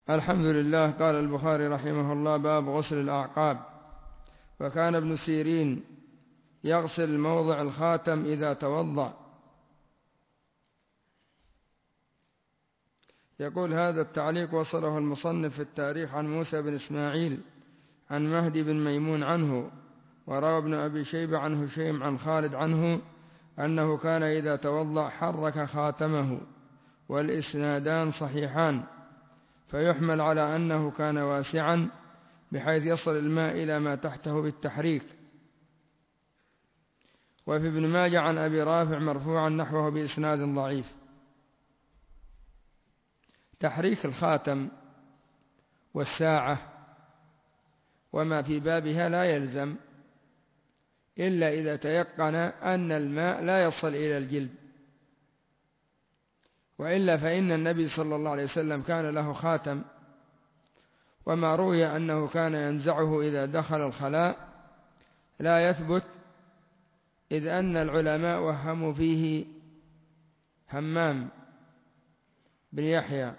الحمد لله. قال البخاري رحمه الله: باب غسل الأعقاب. وكان ابن سيرين يغسل موضع الخاتم إذا توضأ. يقول: هذا التعليق وصله المصنف في التاريخ عن موسى بن إسماعيل عن مهدي بن ميمون عنه، وروى ابن أبي شيبة عن هشيم عن خالد عنه أنه كان إذا توضأ حرك خاتمه، والإسنادان صحيحان، فيحمل على أنه كان واسعا بحيث يصل الماء إلى ما تحته بالتحريك. وفي ابن ماجه عن أبي رافع مرفوعا نحوه بإسناد ضعيف. تحريك الخاتم والساعة وما في بابها لا يلزم إلا إذا تيقن أن الماء لا يصل إلى الجلد، وإلا فإن النبي صلى الله عليه وسلم كان له خاتم، وما روي أنه كان ينزعه إذا دخل الخلاء لا يثبت، إذ أن العلماء وهموا فيه همام بن يحيى.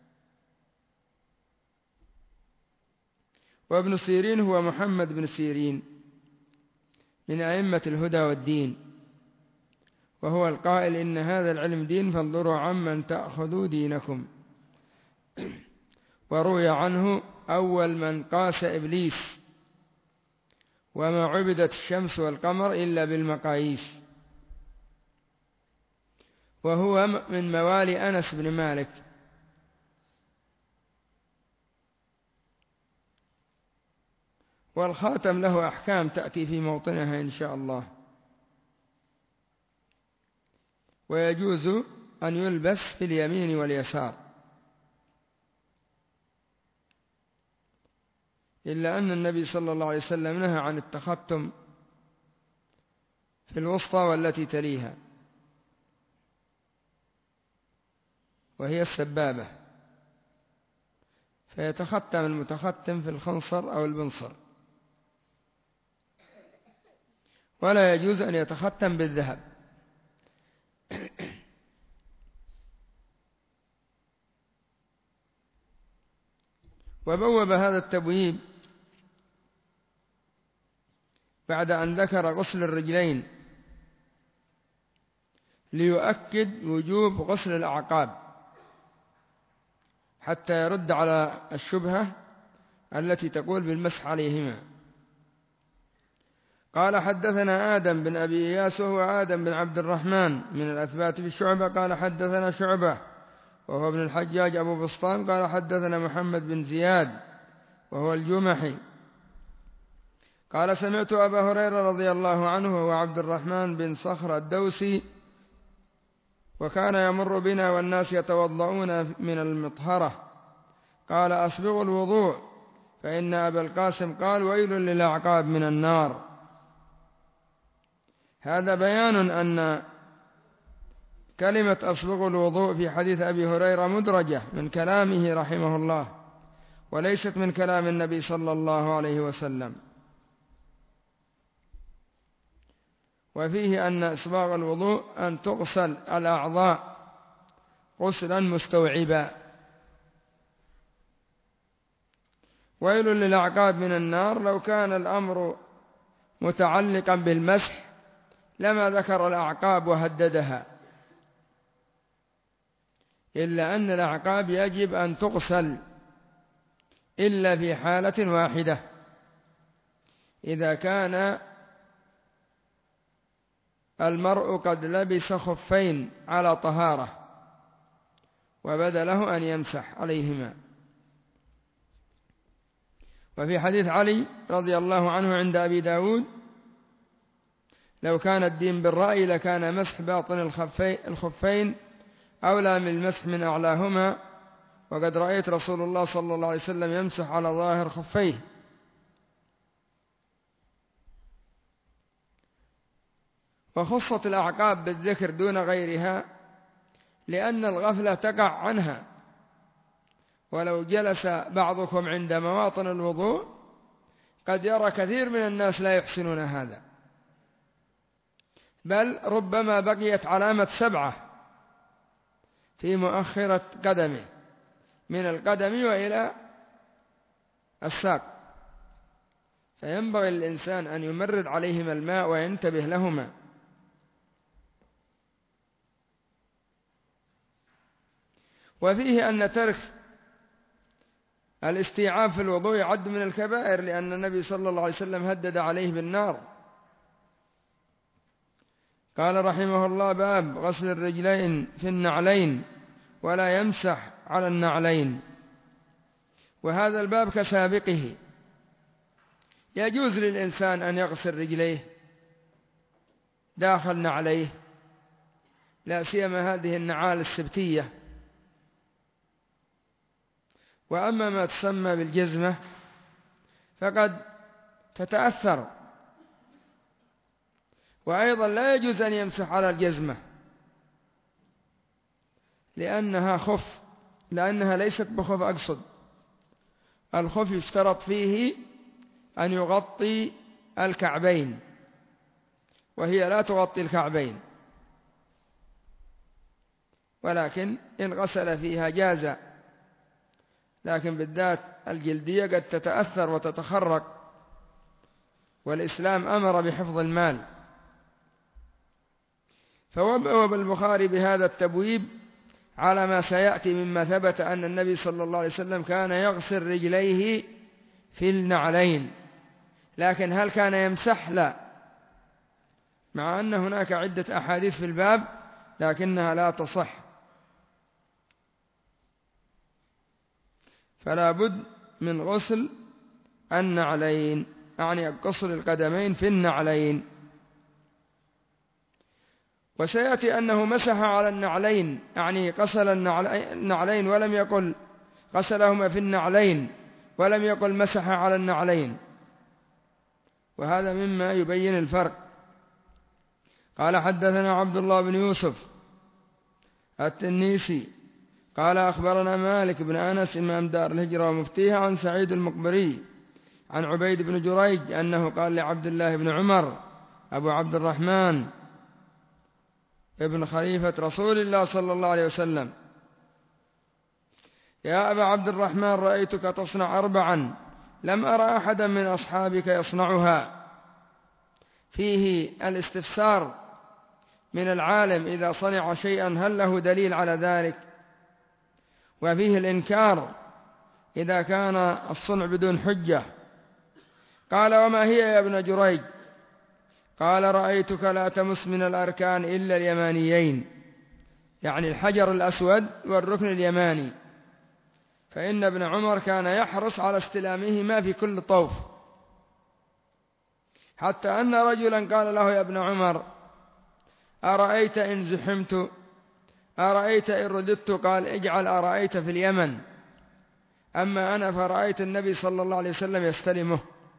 وابن سيرين هو محمد بن سيرين من أئمة الهدى والدين، وهو القائل: إن هذا العلم دين فانظروا عمن تأخذوا دينكم. وروي عنه: أول من قاس إبليس، وما عبدت الشمس والقمر إلا بالمقاييس. وهو من موالي أنس بن مالك. والخاتم له أحكام تأتي في موطنها إن شاء الله. ويجوز أن يلبس في اليمين واليسار، إلا أن النبي صلى الله عليه وسلم نهى عن التختم في الوسطى والتي تليها، وهي السبابة، فيتختم المتختم في الخنصر أو البنصر، ولا يجوز أن يتختم بالذهب. وبوب هذا التبويب بعد أن ذكر غسل الرجلين ليؤكد وجوب غسل الأعقاب، حتى يرد على الشبهة التي تقول بالمسح عليهما. قال: حدثنا آدم بن أبي إياس وهو آدم بن عبد الرحمن من الأثبات في الشعبة. قال: حدثنا شعبة وهو ابن الحجاج أبو بسطام. قال: حدثنا محمد بن زياد وهو الجمحي. قال: سمعت أبا هريرة رضي الله عنه وهو عبد الرحمن بن صخر الدوسي، وكان يمر بنا والناس يتوضؤون من المطهرة، قال: أسبغوا الوضوء، فإن أبا القاسم قال: ويل للأعقاب من النار. هذا بيان أن كلمة أسبغوا الوضوء في حديث أبي هريرة مدرجة من كلامه رحمه الله، وليست من كلام النبي صلى الله عليه وسلم. وفيه أن إسباغ الوضوء أن تغسل الأعضاء غسلا مستوعبا. ويل للأعقاب من النار، لو كان الأمر متعلقا بالمسح لما ذكر الأعقاب وهددها، إلا أن الأعقاب يجب أن تغسل إلا في حالة واحدة: إذا كان المرء قد لبس خفين على طهارة وبدا له أن يمسح عليهما. وفي حديث علي رضي الله عنه عند أبي داود: لو كان الدين بالرأي لكان مسح باطن الخفين أولى من المسح من أعلاهما، وقد رأيت رسول الله صلى الله عليه وسلم يمسح على ظاهر خفيه. وخصت الأعقاب بالذكر دون غيرها لأن الغفلة تقع عنها. ولو جلس بعضكم عند مواطن الوضوء قد يرى كثير من الناس لا يحسنون هذا، بل ربما بقيت علامة 7 في مؤخرة قدمه، من القدم وإلى الساق، فينبغي للإنسان أن يمرد عليهما الماء وينتبه لهما. وفيه أن ترك الاستيعاب في الوضوء يعد من الكبائر، لأن النبي صلى الله عليه وسلم هدد عليه بالنار. قال رحمه الله: باب غسل الرجلين في النعلين ولا يمسح على النعلين. وهذا الباب كسابقه، يجوز للإنسان أن يغسل رجليه داخل نعليه، لا سيما هذه النعال السبتية. وأما ما تسمى بالجزمة فقد تتأثر، وأيضا لا يجوز أن يمسح على الجزمة لأنها خف، لأنها ليست بخف. أقصد الخف يشترط فيه أن يغطي الكعبين، وهي لا تغطي الكعبين، ولكن إن غسل فيها جاز، لكن بالذات الجلدية قد تتأثر وتتخرق، والإسلام أمر بحفظ المال. فوبأ البخاري بهذا التبويب على ما سيأتي مما ثبت أن النبي صلى الله عليه وسلم كان يغسل رجليه في النعلين، لكن هل كان يمسح؟ لا، مع أن هناك عدة أحاديث في الباب لكنها لا تصح، فلا بد من غسل النعلين، يعني غسل القدمين في النعلين. وسيأتي أنه مسح على النعلين، يعني غسل النعلين، ولم يقل غسلهما في النعلين، ولم يقل مسح على النعلين، وهذا مما يبين الفرق. قال: حدثنا عبد الله بن يوسف التنيسي قال: أخبرنا مالك بن أنس إمام دار الهجرة ومفتيها عن سعيد المقبري عن عبيد بن جريج أنه قال لعبد الله بن عمر أبو عبد الرحمن ابن خليفة رسول الله صلى الله عليه وسلم: يا أبا عبد الرحمن، رأيتك تصنع 4 لم أرى أحدا من أصحابك يصنعها. فيه الاستفسار من العالم إذا صنع شيئا هل له دليل على ذلك، وفيه الإنكار إذا كان الصنع بدون حجة. قال: وما هي يا ابن جريج؟ قال: رأيتك لا تمس من الأركان إلا اليمانيين، يعني الحجر الأسود والركن اليماني، فإن ابن عمر كان يحرص على استلامهما في كل طوف، حتى أن رجلا قال له: يا ابن عمر، أرأيت إن زحمت؟ أرأيت إن رددت؟ قال: اجعل أرأيت في اليمن، أما أنا فرأيت النبي صلى الله عليه وسلم يستلمه.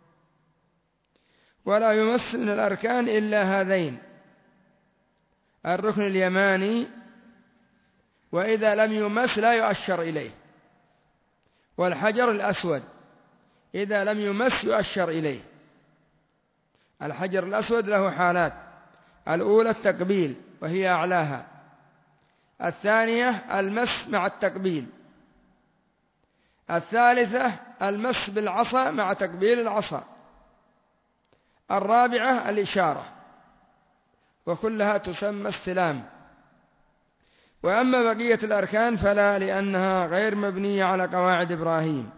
ولا يمس من الأركان إلا هذين: الركن اليماني، وإذا لم يمس لا يؤشر إليه، والحجر الأسود إذا لم يمس يؤشر إليه. الحجر الأسود له حالات: الأولى التقبيل وهي أعلاها، الثانية المس مع التقبيل، الثالثة المس بالعصا مع تقبيل العصا، الرابعة الإشارة، وكلها تسمى استلام. وأما بقية الأركان فلا، لأنها غير مبنية على قواعد إبراهيم.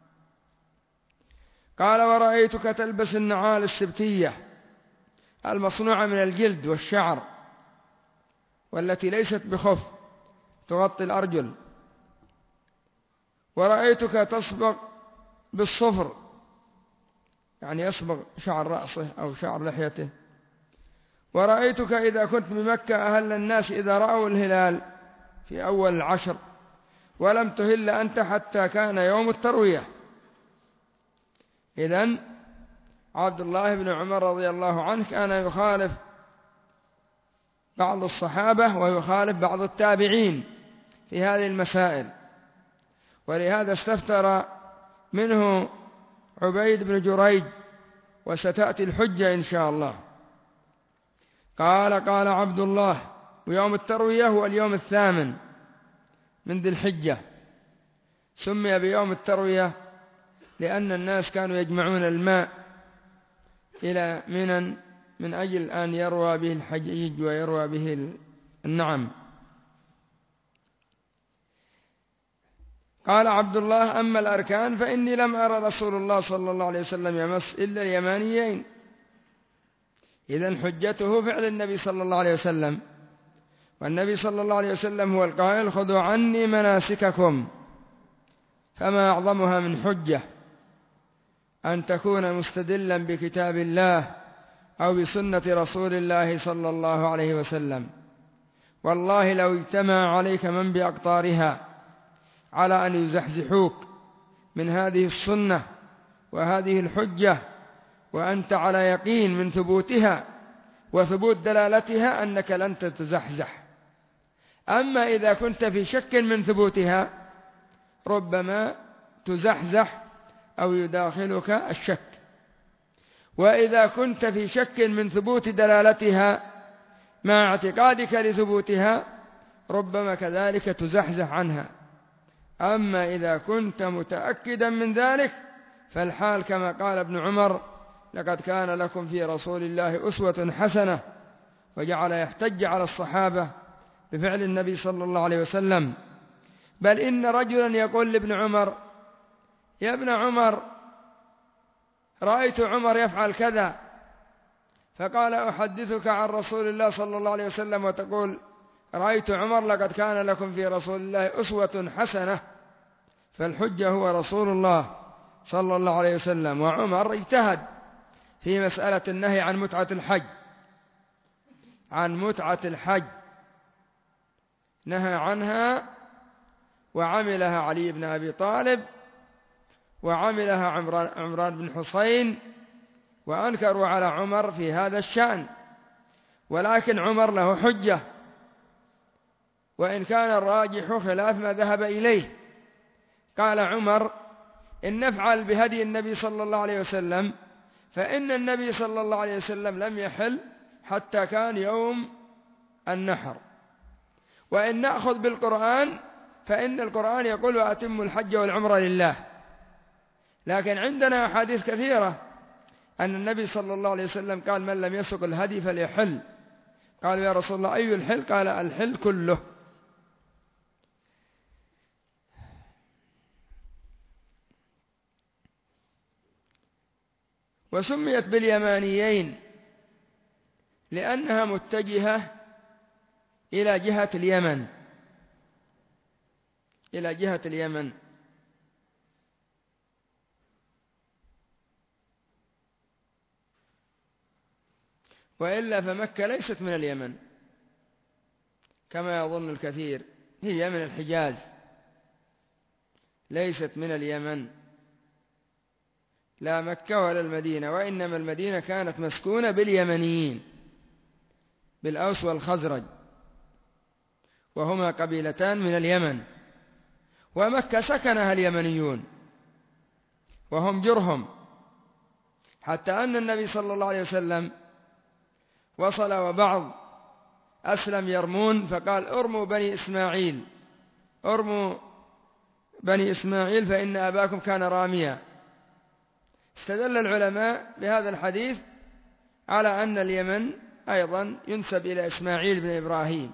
قال: ورأيتك تلبس النعال السبتية المصنوعة من الجلد والشعر، والتي ليست بخف تغطي الأرجل. ورأيتك تصبغ بالصفر، يعني يصبغ شعر رأسه أو شعر لحيته. ورأيتك إذا كنت بمكة أهل الناس إذا رأوا الهلال في أول 10، ولم تهل أنت حتى كان يوم التروية. إذن عبد الله بن عمر رضي الله عنه كان يخالف بعض الصحابة ويخالف بعض التابعين في هذه المسائل، ولهذا استفتر منه عبيد بن جريج، وستأتي الحجة إن شاء الله. قال عبد الله: ويوم التروية هو اليوم 8 من ذي الحجة، سمي بيوم التروية لأن الناس كانوا يجمعون الماء إلى منى من أجل أن يروى به الحجيج ويروى به النعم. قال عبد الله: أما الأركان فإني لم أرى رسول الله صلى الله عليه وسلم يمس إلا اليمانيين. إذن حجته فعل النبي صلى الله عليه وسلم، والنبي صلى الله عليه وسلم هو القائل: خذوا عني مناسككم. فما أعظمها من حجة أن تكون مستدلا بكتاب الله أو بسنة رسول الله صلى الله عليه وسلم. والله لو اجتمع عليك من بأقطارها على أن يزحزحوك من هذه السنة وهذه الحجة وأنت على يقين من ثبوتها وثبوت دلالتها أنك لن تتزحزح. أما إذا كنت في شك من ثبوتها ربما تزحزح أو يداخلك الشك، وإذا كنت في شك من ثبوت دلالتها مع اعتقادك لثبوتها ربما كذلك تزحزح عنها. أما إذا كنت متأكدا من ذلك فالحال كما قال ابن عمر: لقد كان لكم في رسول الله أسوة حسنة، وجعل يحتج على الصحابة بفعل النبي صلى الله عليه وسلم. بل إن رجلا يقول لابن عمر: يا ابن عمر، رأيت عمر يفعل كذا. فقال: أحدثك عن رسول الله صلى الله عليه وسلم وتقول رأيت عمر؟ لقد كان لكم في رسول الله أسوة حسنة. فالحجة هو رسول الله صلى الله عليه وسلم. وعمر اجتهد في مسألة النهي عن متعة الحج، نهى عنها وعملها علي بن أبي طالب وعملها عمران بن حسين، وأنكروا على عمر في هذا الشأن. ولكن عمر له حجة، وإن كان الراجح خلاف ما ذهب إليه. قال عمر: إن نفعل بهدي النبي صلى الله عليه وسلم فإن النبي صلى الله عليه وسلم لم يحل حتى كان يوم النحر. وإن نأخذ بالقرآن فإن القرآن يقول: وأتموا الحج والعمرة لله. لكن عندنا أحاديث كثيرة أن النبي صلى الله عليه وسلم قال: من لم يسق الهدي فليحل. قالوا: يا رسول الله أي الحل؟ قال: الحل كله. وسميت باليمانيين لأنها متجهة إلى جهة اليمن، وإلا فمكة ليست من اليمن كما يظن الكثير، هي من الحجاز ليست من اليمن، لا مكة ولا المدينة. وإنما المدينة كانت مسكونة باليمنيين، بالأوس والخزرج، وهما قبيلتان من اليمن. ومكة سكنها اليمنيون وهم جرهم، حتى أن النبي صلى الله عليه وسلم وصل وبعض أسلم يرمون، فقال: ارموا بني إسماعيل فإن أباكم كان راميا. استدل العلماء بهذا الحديث على أن اليمن أيضا ينسب إلى إسماعيل بن إبراهيم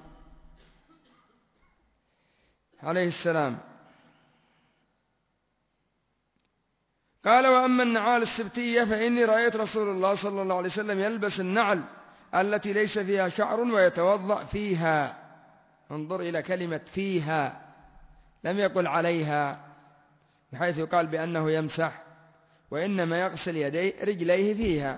عليه السلام. قال: وأما النعال السبتية فإني رأيت رسول الله صلى الله عليه وسلم يلبس النعل التي ليس فيها شعر ويتوضأ فيها. انظر إلى كلمة فيها، لم يقل عليها بحيث يقال بأنه يمسح، وإنما يغسل رجليه فيها،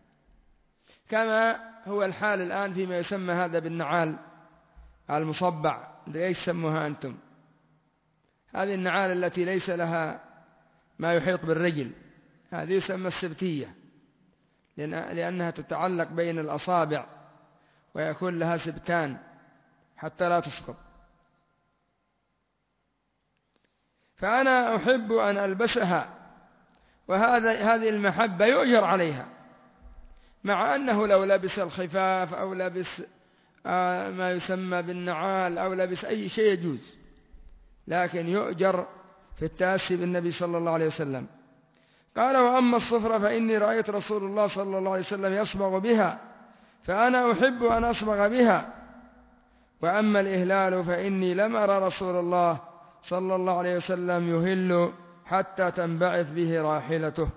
كما هو الحال الآن فيما يسمى هذا بالنعال المصبع. ايش سموها أنتم؟ هذه النعال التي ليس لها ما يحيط بالرجل، هذه يسمى السبتية، لأنها تتعلق بين الأصابع ويكون لها سبتان حتى لا تسقط. فأنا أحب أن ألبسها، هذه المحبة يؤجر عليها، مع أنه لو لبس الخفاف أو لبس ما يسمى بالنعال أو لبس أي شيء يجوز، لكن يؤجر في التأسي بالنبي صلى الله عليه وسلم. قال: وأما الصفرة فإني رأيت رسول الله صلى الله عليه وسلم يصبغ بها، فأنا أحب أن أصبغ بها. وأما الإهلال فإني لم أرى رسول الله صلى الله عليه وسلم يهل حتى تنبعث به راحلته.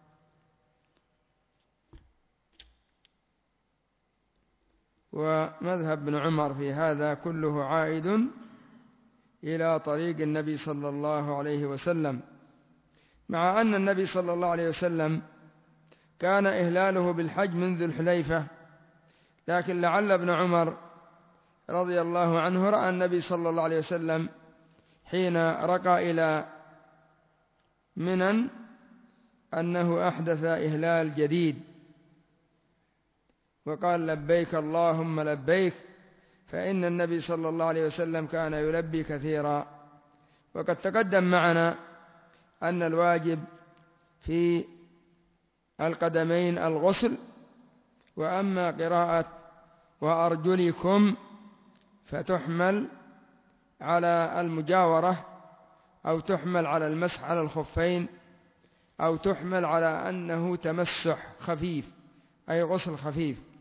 ومذهب ابن عمر في هذا كله عائد إلى طريق النبي صلى الله عليه وسلم، مع أن النبي صلى الله عليه وسلم كان إهلاله بالحج من ذو الحليفة، لكن لعل ابن عمر رضي الله عنه رأى النبي صلى الله عليه وسلم حين رقى إلى منى أنه أحدث إهلال جديد وقال: لبيك اللهم لبيك، فإن النبي صلى الله عليه وسلم كان يلبي كثيرا. وقد تقدم معنا أن الواجب في القدمين الغسل، وأما قراءة وأرجلكم فتحمل على المجاورة، أو تحمل على المسح على الخفين، أو تحمل على أنه تمسح خفيف أي غسل خفيف.